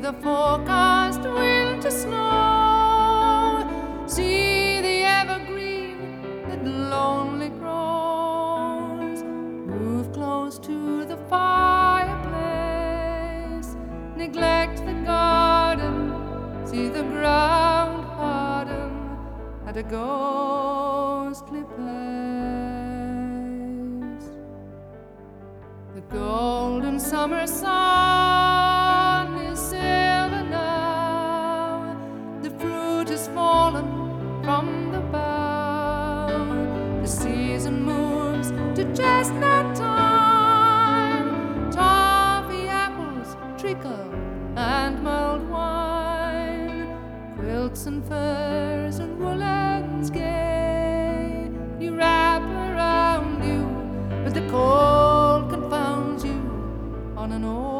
the forecast winter snow. See the evergreen that lonely grows. Move close to the fireplace. Neglect the garden. See the ground harden at a ghostly place. The golden summer sun is silver now. The fruit has fallen from the bough. The season moves to chestnut time. Toffee apples trickle and mulled wine. Quilts and furs and woolens gay you wrap around you, but the cold confounds you on an old